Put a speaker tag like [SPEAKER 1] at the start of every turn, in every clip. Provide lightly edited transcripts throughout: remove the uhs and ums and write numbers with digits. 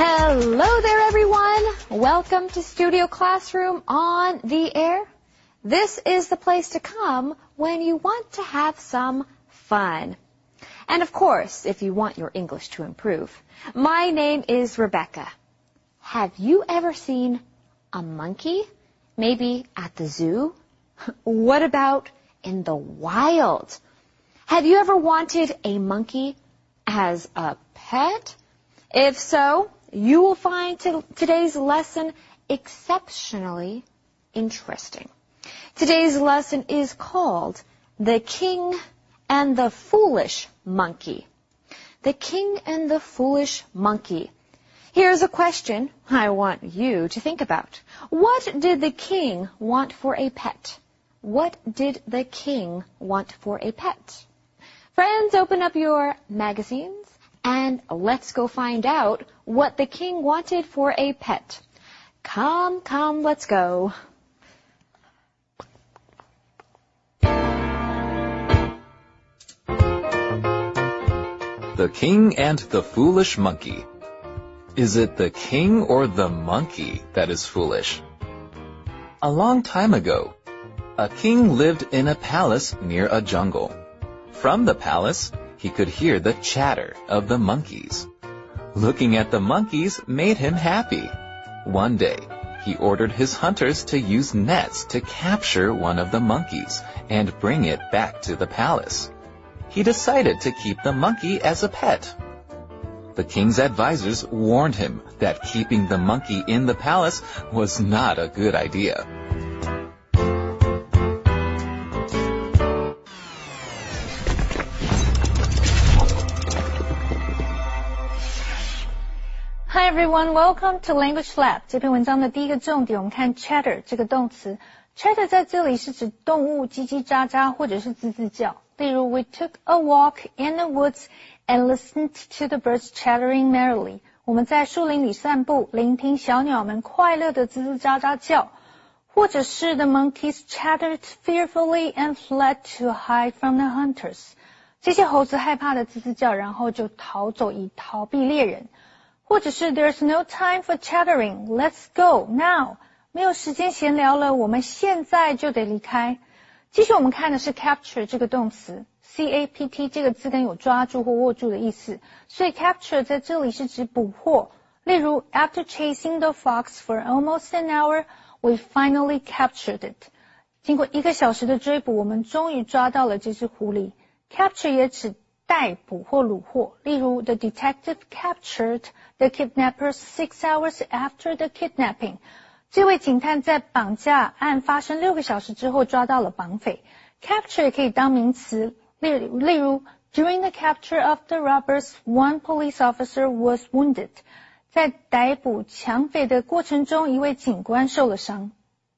[SPEAKER 1] Hello there, everyone. Welcome to Studio Classroom on the Air. This is the place to come when you want to have some fun. And of course, if you want your English to improve. My name is Rebecca. Have you ever seen a monkey? Maybe at the zoo? What about in the wild? Have you ever wanted a monkey as a pet? If so, you will find today's lesson exceptionally interesting. Today's lesson is called The King and the Foolish Monkey. The King and the Foolish Monkey. Here's a question I want you to think about. What did the king want for a pet? What did the king want for a pet? Friends, open up your magazines and let's go find out what the king wanted for a pet. Come, let's go.
[SPEAKER 2] The King and the Foolish Monkey. Is it the king or the monkey that is foolish? A long time ago, a king lived in a palace near a jungle. From the palace, he could hear the chatter of the monkeys. Looking at the monkeys made him happy. One day, he ordered his hunters to use nets to capture one of the monkeys and bring it back to the palace. He decided to keep the monkey as a pet. The king's advisors warned him that keeping the monkey in the palace was not a good idea.
[SPEAKER 3] Hi everyone, welcome to Language Lab. 这篇文章的第一个重点，我们看 chatter 这个动词。chatter 在这里是指动物叽叽喳喳或者是吱吱叫。例如 We took a walk in the woods and listened to the birds chattering merrily. 我们在树林里散步，聆听小鸟们快乐的吱吱喳喳叫。或者是 The monkeys chattered fearfully and fled to hide from the hunters. 这些猴子害怕的吱吱叫，然后就逃走以逃避猎人。或者是 There's no time for chattering. Let's go now. 没有时间闲聊了，我们现在就得离开。继续我们看的是 capture 这个动词。C-A-P-T 这个字根有抓住或握住的意思，所以 capture 在这里是指捕获。例如 After chasing the fox for almost an hour, we finally captured it. 经过1个小时的追捕，我们终于抓到了这只狐狸。Capture 也指逮捕或虏获。例如 The detective captured the kidnappers 6 hours after the kidnapping. 这位警探在绑架案发生6个小时之后抓到了绑匪。Capture 也可以当名词，例如 During the capture of the robbers, one police officer was wounded. 在逮捕抢匪的过程中，一位警官受了伤。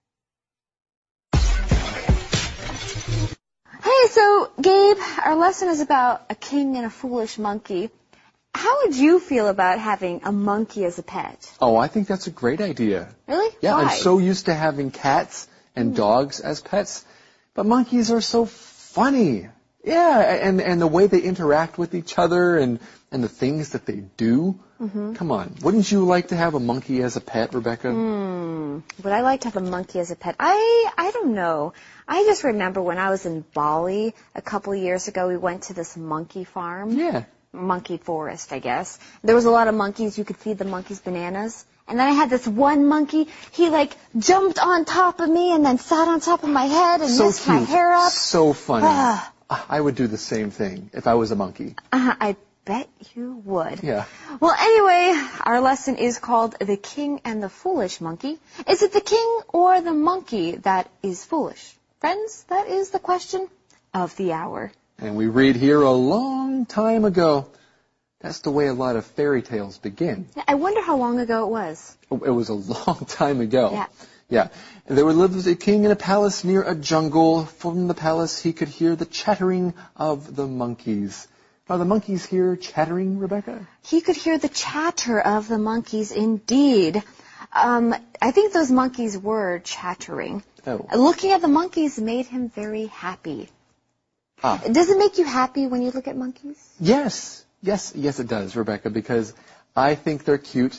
[SPEAKER 1] Hey, so Gabe, our lesson is about a king and a foolish monkey. How would you feel about having a monkey as a pet?
[SPEAKER 4] Oh, I think that's a great idea.
[SPEAKER 1] Really?
[SPEAKER 4] Yeah,
[SPEAKER 1] Why?
[SPEAKER 4] I'm so used to having cats and dogs as pets, but monkeys are so funny. Yeah, and the way they interact with each other and the things that they do. Mm-hmm. Come on, wouldn't you like to have a monkey as a pet, Rebecca?
[SPEAKER 1] Would I like to have a monkey as a pet? I don't know. I just remember when I was in Bali a couple of years ago, we went to this monkey farm.
[SPEAKER 4] Yeah.
[SPEAKER 1] Monkey forest, I guess. There was a lot of monkeys. You could feed the monkeys bananas. And then I had this one monkey. He jumped on top of me and then sat on top of my head and messed my hair up.
[SPEAKER 4] So funny. I would do the same thing if I was a monkey.
[SPEAKER 1] I bet you would.
[SPEAKER 4] Yeah.
[SPEAKER 1] Well, anyway, our lesson is called The King and the Foolish Monkey. Is it the king or the monkey that is foolish? Friends, that is the question of the hour.
[SPEAKER 4] And we read here a long time ago. That's the way a lot of fairy tales begin.
[SPEAKER 1] I wonder how long ago it was.
[SPEAKER 4] It was a long time ago.
[SPEAKER 1] Yeah.
[SPEAKER 4] Yeah. There lived a king in a palace near a jungle. From the palace, he could hear the chattering of the monkeys. Are the monkeys here chattering, Rebecca?
[SPEAKER 1] He could hear the chatter of the monkeys, indeed. I think those monkeys were chattering.
[SPEAKER 4] Oh.
[SPEAKER 1] Looking at the monkeys made him very happy. Does it make you happy when you look at monkeys?
[SPEAKER 4] Yes, it does, Rebecca, because I think they're cute.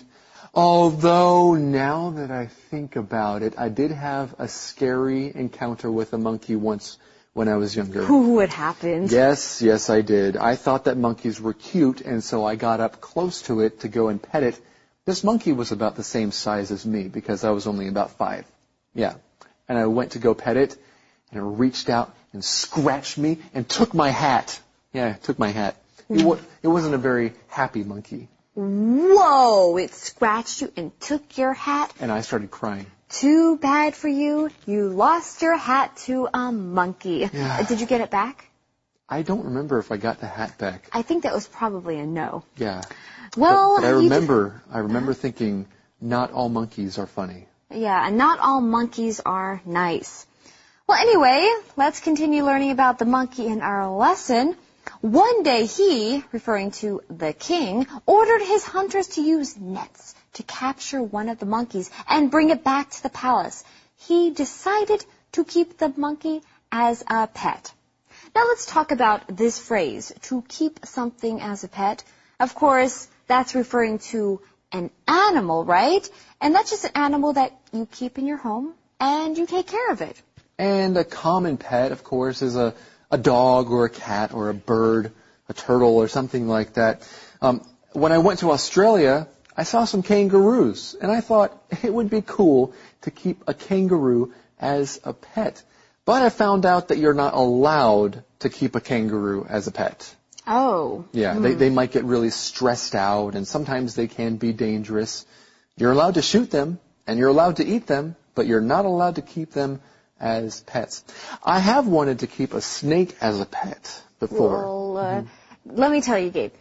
[SPEAKER 4] Although, now that I think about it, I did have a scary encounter with a monkey once when I was younger.
[SPEAKER 1] What happened?
[SPEAKER 4] Yes, I did. I thought that monkeys were cute, and so I got up close to it to go and pet it. This monkey was about the same size as me because I was only about 5. Yeah. And I went to go pet it, and it reached out and scratched me and took my hat. Yeah, it took my hat. It wasn't a very happy monkey.
[SPEAKER 1] Whoa! It scratched you and took your hat?
[SPEAKER 4] And I started crying.
[SPEAKER 1] Too bad for you. You lost your hat to a monkey.
[SPEAKER 4] Yeah.
[SPEAKER 1] Did you get it back?
[SPEAKER 4] I don't remember if I got the hat back.
[SPEAKER 1] I think that was probably a no.
[SPEAKER 4] Yeah.
[SPEAKER 1] Well,
[SPEAKER 4] but I remember thinking, not all monkeys are funny.
[SPEAKER 1] Yeah, and not all monkeys are nice. Well, anyway, let's continue learning about the monkey in our lesson. One day he, referring to the king, ordered his hunters to use nets to capture one of the monkeys and bring it back to the palace. He decided to keep the monkey as a pet. Now let's talk about this phrase, to keep something as a pet. Of course, that's referring to an animal, right? And that's just an animal that you keep in your home and you take care of it.
[SPEAKER 4] And a common pet, of course, is a dog or a cat or a bird, a turtle or something like that. When I went to Australia, I saw some kangaroos, and I thought it would be cool to keep a kangaroo as a pet. But I found out that you're not allowed to keep a kangaroo as a pet.
[SPEAKER 1] Oh.
[SPEAKER 4] Yeah, they might get really stressed out, and sometimes they can be dangerous. You're allowed to shoot them, and you're allowed to eat them, but you're not allowed to keep them as pets. I have wanted to keep a snake as a pet before.
[SPEAKER 1] Well, let me tell you, Gabe.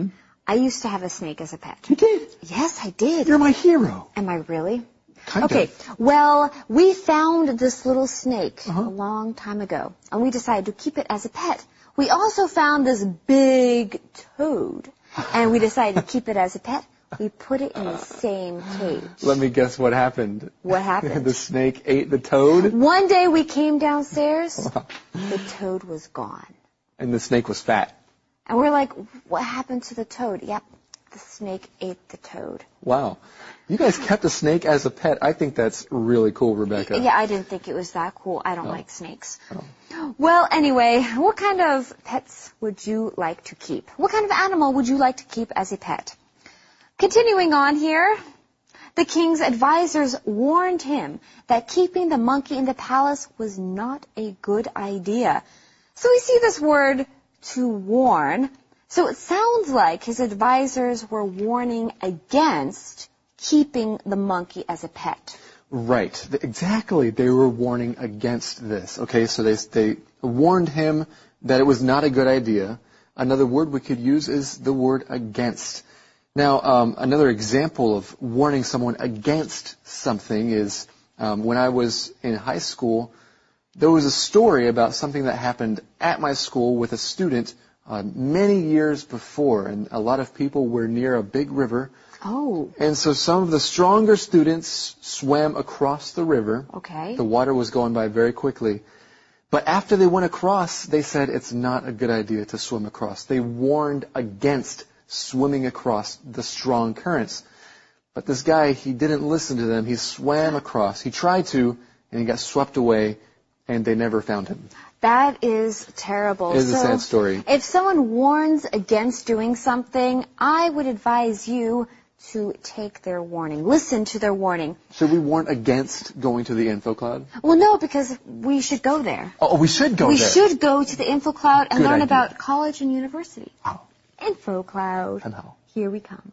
[SPEAKER 1] I used to have a snake as a pet.
[SPEAKER 4] You did?
[SPEAKER 1] Yes, I did.
[SPEAKER 4] You're my hero.
[SPEAKER 1] Am I really?
[SPEAKER 4] Kind
[SPEAKER 1] Okay,
[SPEAKER 4] of.
[SPEAKER 1] well, we found this little snake a long time ago, and we decided to keep it as a pet. We also found this big toad, and we decided to keep it as a pet. We put it in the same cage.
[SPEAKER 4] Let me guess what happened.
[SPEAKER 1] What happened?
[SPEAKER 4] The snake ate the toad?
[SPEAKER 1] One day we came downstairs, the toad was gone.
[SPEAKER 4] And the snake was fat.
[SPEAKER 1] And we're like, what happened to the toad? Yep, the snake ate the toad.
[SPEAKER 4] Wow. You guys kept a snake as a pet. I think that's really cool, Rebecca.
[SPEAKER 1] Yeah, I didn't think it was that cool. I don't like snakes. Well, anyway, what kind of pets would you like to keep? What kind of animal would you like to keep as a pet? Continuing on here, the king's advisors warned him that keeping the monkey in the palace was not a good idea. So we see this word, to warn. So it sounds like his advisors were warning against keeping the monkey as a pet.
[SPEAKER 4] Right. Exactly. They were warning against this. Okay, so they warned him that it was not a good idea. Another word we could use is the word against. Now, another example of warning someone against something is when I was in high school, there was a story about something that happened at my school with a student many years before, and a lot of people were near a big river.
[SPEAKER 1] Oh.
[SPEAKER 4] And so some of the stronger students swam across the river.
[SPEAKER 1] Okay.
[SPEAKER 4] The water was going by very quickly. But after they went across, they said it's not a good idea to swim across. They warned against swimming across the strong currents. But this guy, he didn't listen to them. He swam across. He tried to, and he got swept away, and they never found him.
[SPEAKER 1] That is terrible.
[SPEAKER 4] It is a sad story.
[SPEAKER 1] If someone warns against doing something, I would advise you to take their warning. Listen to their warning.
[SPEAKER 4] Should we warn against going to the Info Cloud?
[SPEAKER 1] Well, no, because we should go there.
[SPEAKER 4] Oh, we should go there.
[SPEAKER 1] We should go to the Info Cloud and
[SPEAKER 4] Good
[SPEAKER 1] learn
[SPEAKER 4] idea.
[SPEAKER 1] about college and university.
[SPEAKER 4] Oh.
[SPEAKER 1] Info Cloud.
[SPEAKER 4] Somehow.
[SPEAKER 1] Here we come.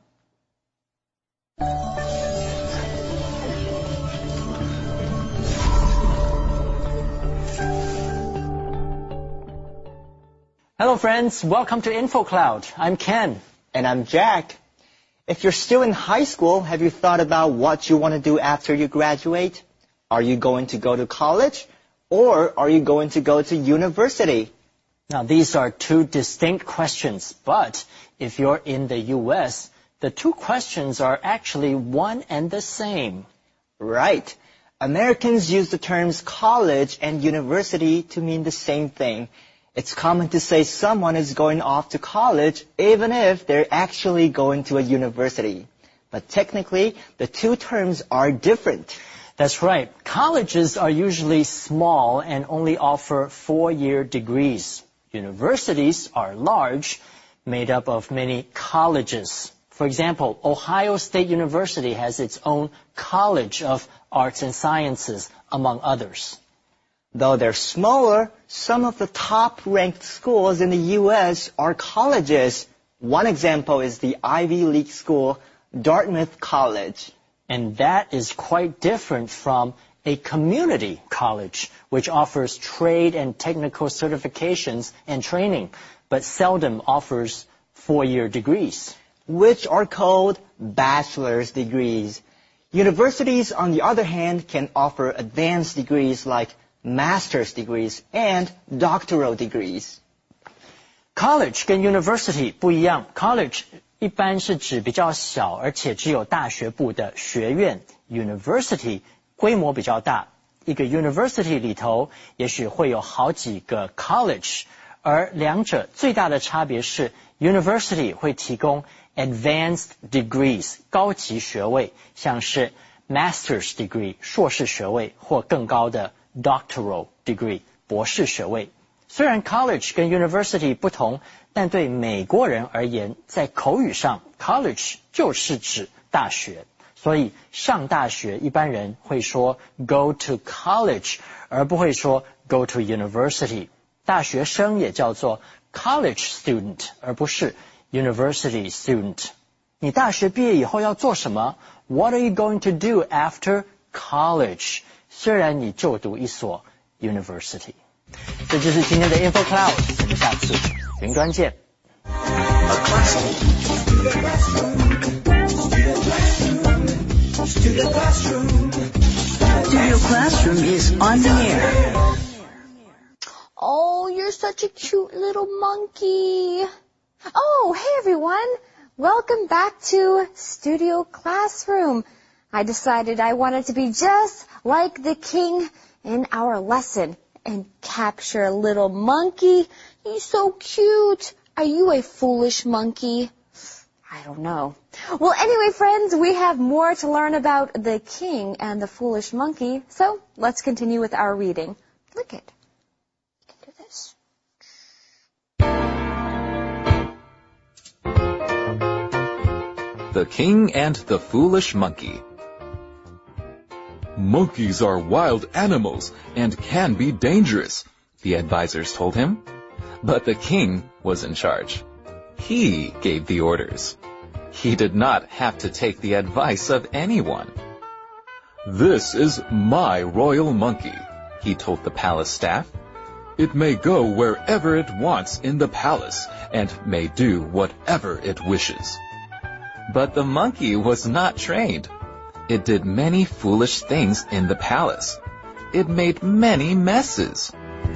[SPEAKER 5] Hello friends, welcome to InfoCloud. I'm Ken.
[SPEAKER 6] And I'm Jack. If you're still in high school, have you thought about what you want to do after you graduate? Are you going to go to college or are you going to go to university?
[SPEAKER 5] Now these are two distinct questions, but if you're in the US, the two questions are actually one and the same.
[SPEAKER 6] Right. Americans use the terms college and university to mean the same thing. It's common to say someone is going off to college even if they're actually going to a university. but technically, the two terms are different.
[SPEAKER 5] That's right. Colleges are usually small and only offer 4-year degrees. Universities are large, made up of many colleges. For example, Ohio State University has its own College of Arts and Sciences, among others.
[SPEAKER 6] Though they're smaller, some of the top-ranked schools in the U.S. are colleges. One example is the Ivy League school, Dartmouth College.
[SPEAKER 5] And that is quite different from a community college, which offers trade and technical certifications and training, but seldom offers 4-year degrees,
[SPEAKER 6] which are called bachelor's degrees. Universities, on the other hand, can offer advanced degrees like master's degrees and doctoral degrees.
[SPEAKER 5] College 跟 university 不一样 ，college 一般是指比较小而且只有大学部的学院 ，university 规模比较大，一个 university 里头也许会有好几个 college， 而两者最大的差别是 university 会提供 advanced degrees 高级学位，像是 master's degree 硕士学位或更高的 doctoral degree 博士学位。虽然 college 跟 university 不同，但对美国人而言，在口语上 college 就是指大学，所以上大学一般人会说 go to college， 而不会说 go to university。大学生也叫做 college student， 而不是 university student。你大学毕业以后要做什么？ What are you going to do after college？ 虽然你就读一所 university。这就是今天的 Info Cloud， 我们下次云端见。
[SPEAKER 7] Studio Classroom is on the air.
[SPEAKER 1] Oh, you're such a cute little monkey. Oh, hey everyone. Welcome back to Studio Classroom. I decided I wanted to be just like the king in our lesson and capture a little monkey. He's so cute. Are you a foolish monkey? I don't know. Well, anyway, friends, we have more to learn about the king and the foolish monkey, so let's continue with our reading. Look it. Do this.
[SPEAKER 2] The King and the Foolish Monkey. Monkeys are wild animals and can be dangerous, the advisors told him. But the king was in charge. He gave the orders. He did not have to take the advice of anyone. This is my royal monkey, he told the palace staff. It may go wherever it wants in the palace and may do whatever it wishes. But the monkey was not trained. It did many foolish things in the palace. It made many messes.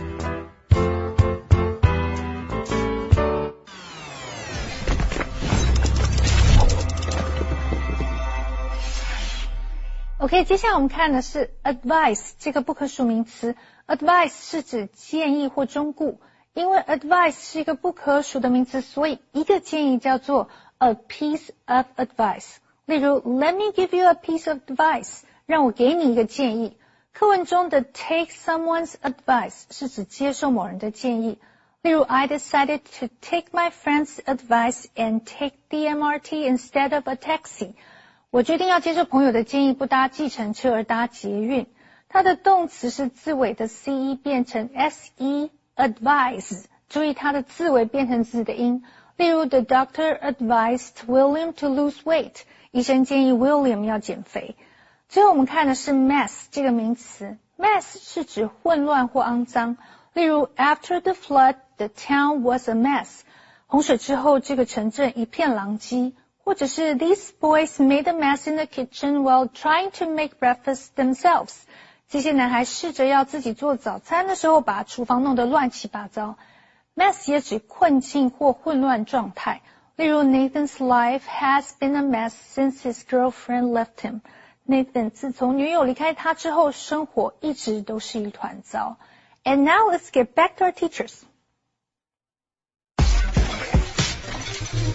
[SPEAKER 3] OK， 接下来我们看的是 advice 这个不可数名词。advice 是指建议或忠告，因为 advice 是一个不可数的名词，所以一个建议叫做 a piece of advice。例如 Let me give you a piece of advice， 让我给你一个建议。课文中的 take someone's advice 是指接受某人的建议。例如 I decided to take my friend's advice and take the MRT instead of a taxi。我决定要接受朋友的建议，不搭计程车而搭捷运。它的动词是字尾的 ce 变成 se advise， 注意它的字尾变成字的音。例如 The doctor advised William to lose weight， 医生建议 William 要减肥。最后我们看的是 mess 这个名词， mess 是指混乱或肮脏。例如 After the flood, the town was a mess， 洪水之后这个城镇一片狼藉。或者是 These boys made a mess in the kitchen while trying to make breakfast themselves。 这些男孩试着要自己做早餐的时候，把厨房弄得乱七八糟。Mess 也指困境或混乱状态。例如 Nathan's life has been a mess since his girlfriend left him。 Nathan 自从女友离开他之后，生活一直都是一团糟。And now let's get back to our teachers.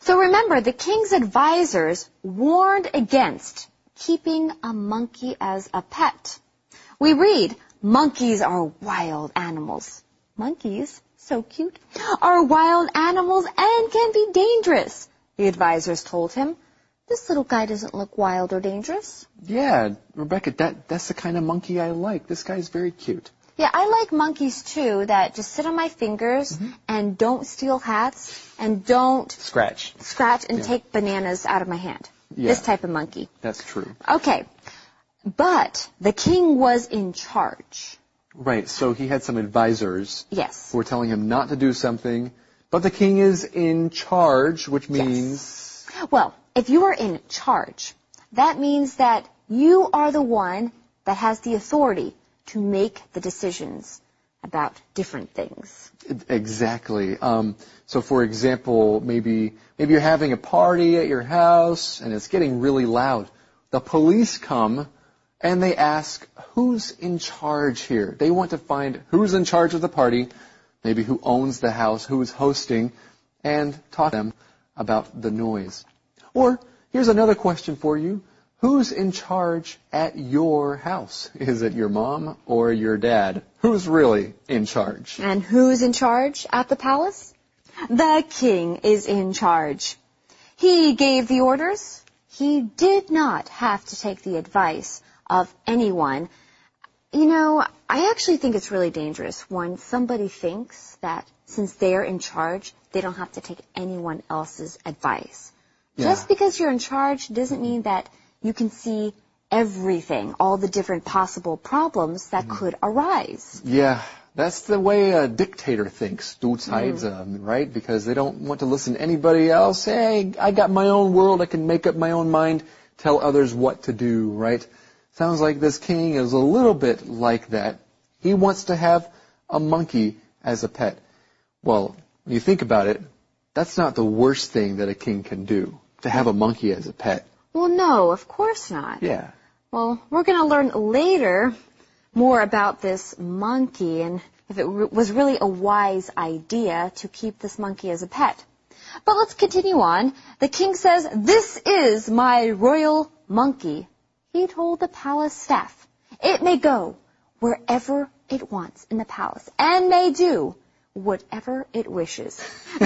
[SPEAKER 1] So remember, the king's advisors warned against keeping a monkey as a pet. We read, monkeys are wild animals. Monkeys, so cute, are wild animals and can be dangerous, the advisors told him. This little guy doesn't look wild or dangerous.
[SPEAKER 4] Yeah, Rebecca, that's the kind of monkey I like. This guy's very cute.
[SPEAKER 1] Yeah, I like monkeys too that just sit on my fingers and don't steal hats and don't
[SPEAKER 6] Scratch.
[SPEAKER 1] and take bananas out of my hand.
[SPEAKER 4] Yeah.
[SPEAKER 1] This type of monkey.
[SPEAKER 4] That's true.
[SPEAKER 1] Okay, but the king was in charge.
[SPEAKER 4] Right, so he had some advisors
[SPEAKER 1] Yes.
[SPEAKER 4] who were telling him not to do something, but the king is in charge, which means...
[SPEAKER 1] Well, if you are in charge, that means that you are the one that has the authority to make the decisions about different things.
[SPEAKER 4] Exactly. So, for example, maybe you're having a party at your house and it's getting really loud. The police come and they ask, who's in charge here? They want to find who's in charge of the party, maybe who owns the house, who is hosting, and talk to them about the noise. Or, here's another question for you. Who's in charge at your house? Is it your mom or your dad? Who's really in charge?
[SPEAKER 1] And who's in charge at the palace? The king is in charge. He gave the orders. He did not have to take the advice of anyone. You know, I actually think it's really dangerous when somebody thinks that since they're in charge, they don't have to take anyone else's advice.
[SPEAKER 4] Yeah.
[SPEAKER 1] Just because you're in charge doesn't mean that you can see everything, all the different possible problems that could arise.
[SPEAKER 4] Yeah, that's the way a dictator thinks, right? Because they don't want to listen to anybody else. Hey, I got my own world, I can make up my own mind, tell others what to do, right? Sounds like this king is a little bit like that. He wants to have a monkey as a pet. Well, when you think about it, that's not the worst thing that a king can do, to have a monkey as a pet.
[SPEAKER 1] Well, no, of course not.
[SPEAKER 4] Yeah.
[SPEAKER 1] Well, we're going to learn later more about this monkey and if it was really a wise idea to keep this monkey as a pet. But let's continue on. The king says, "This is my royal monkey." He told the palace staff, "It may go wherever it wants in the palace and may do whatever it wishes."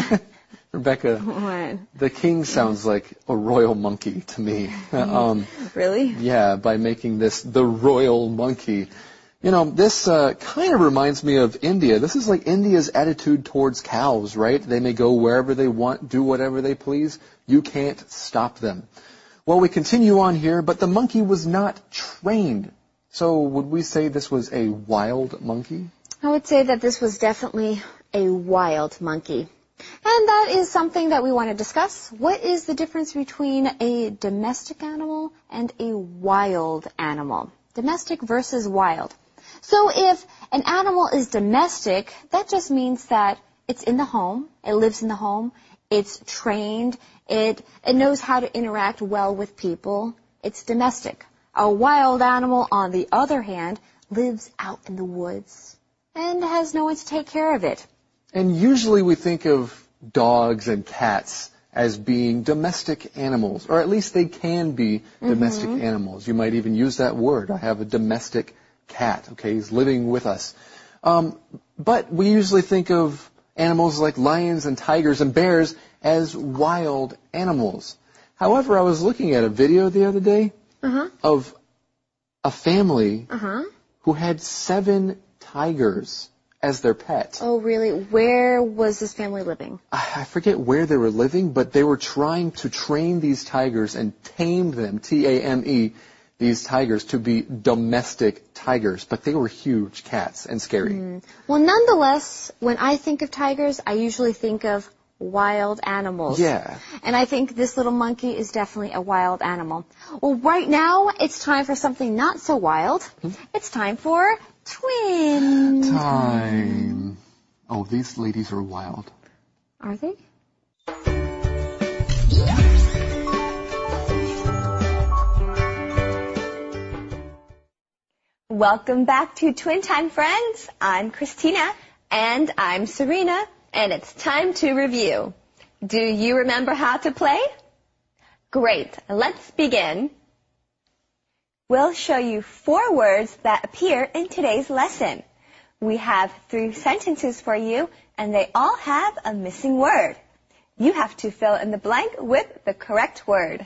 [SPEAKER 4] Rebecca,
[SPEAKER 1] What?
[SPEAKER 4] the king sounds like a royal monkey to me.
[SPEAKER 1] Really?
[SPEAKER 4] Yeah, by making this the royal monkey. You know, this kind of reminds me of India. This is like India's attitude towards cows, right? They may go wherever they want, do whatever they please. You can't stop them. Well, we continue on here, but the monkey was not trained. So would we say this was a wild monkey?
[SPEAKER 1] I would say that this was definitely a wild monkey. And that is something that we want to discuss. What is the difference between a domestic animal and a wild animal? Domestic versus wild. So if an animal is domestic, that just means that it's in the home, it lives in the home, it's trained, it knows how to interact well with people. It's domestic. A wild animal, on the other hand, lives out in the woods and has no one to take care of it.
[SPEAKER 4] And usually we think of dogs and cats as being domestic animals, or at least they can be domestic animals. You might even use that word. I have a domestic cat, okay? He's living with us. But we usually think of animals like lions and tigers and bears as wild animals. However, I was looking at a video the other day of a family who had 7 tigers as their pet.
[SPEAKER 1] Oh, really? Where was this family living?
[SPEAKER 4] I forget where they were living, but they were trying to train these tigers and tame them, T-A-M-E, these tigers to be domestic tigers. But they were huge cats and scary.
[SPEAKER 1] Well, nonetheless, when I think of tigers, I usually think of wild animals.
[SPEAKER 4] Yeah.
[SPEAKER 1] And I think this little monkey is definitely a wild animal. Well, right now, it's time for something not so wild. It's time for Twin
[SPEAKER 4] Time. Oh, these ladies are wild.
[SPEAKER 1] Are they?
[SPEAKER 8] Welcome back to Twin Time, friends. I'm Christina.
[SPEAKER 9] And I'm Serena, and it's time to review.
[SPEAKER 8] Do you remember how to play? Great. Let's begin. We'll show you 4 words that appear in today's lesson. We have 3 sentences for you, and they all have a missing word. You have to fill in the blank with the correct word.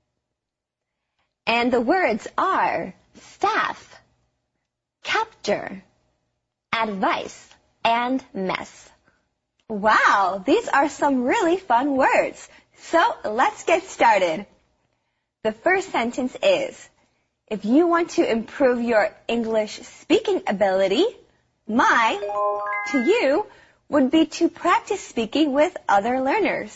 [SPEAKER 8] And the words are staff, capture, advice, and mess. Wow, these are some really fun words. So let's get started. The first sentence is, if you want to improve your English speaking ability, my to you would be to practice speaking with other learners.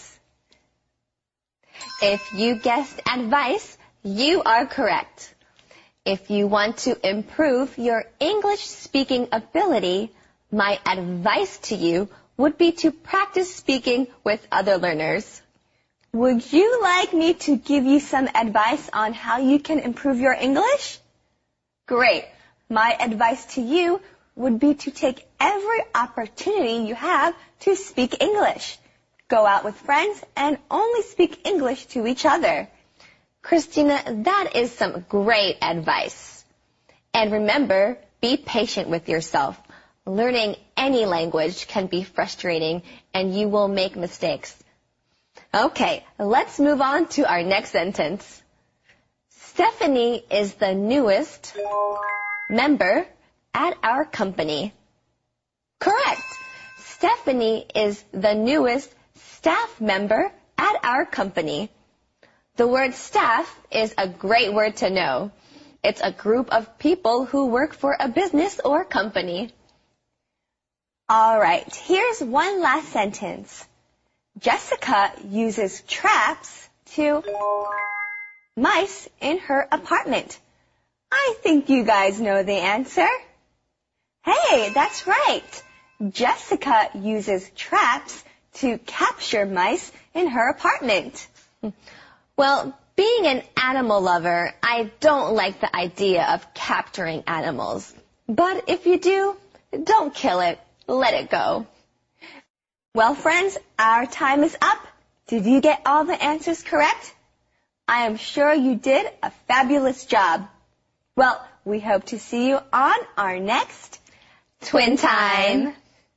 [SPEAKER 8] If you guessed advice, you are correct. If you want to improve your English speaking ability, my advice to you would be to practice speaking with other learners. Would you like me to give you some advice on how you can improve your English? Great. My advice to you would be to take every opportunity you have to speak English. Go out with friends and only speak English to each other. Christina, that is some great advice. And remember, be patient with yourself. Learning any language can be frustrating and you will make mistakes. Okay, let's move on to our next sentence. Stephanie is the newest member at our company. Correct. Stephanie is the newest staff member at our company. The word staff is a great word to know. It's a group of people who work for a business or company. All right, here's one last sentence. Jessica uses traps to mice in her apartment. I think you guys know the answer. Hey, that's right. Jessica uses traps to capture mice in her apartment. Well, being an animal lover, I don't like the idea of capturing animals. But if you do, don't kill it. Let it go. Well, friends, our time is up. Did you get all the answers correct? I am sure you did a fabulous job. Well, we hope to see you on our next Twin Time.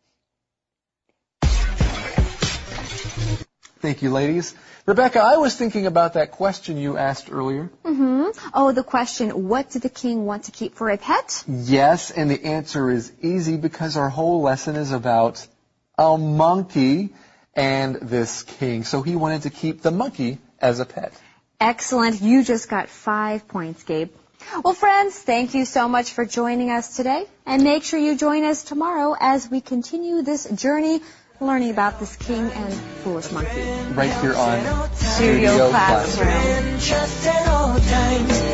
[SPEAKER 4] Thank you, ladies. Rebecca, I was thinking about that question you asked earlier.
[SPEAKER 1] Oh, the question, what did the king want to keep for a pet?
[SPEAKER 4] Yes, and the answer is easy because our whole lesson is about a monkey and this king. So he wanted to keep the monkey as a pet.
[SPEAKER 1] Excellent. You just got 5 points, Gabe. Well, friends, thank you so much for joining us today. And make sure you join us tomorrow as we continue this journey learning about this king and foolish monkey.
[SPEAKER 4] Right here on
[SPEAKER 1] Studio Classroom.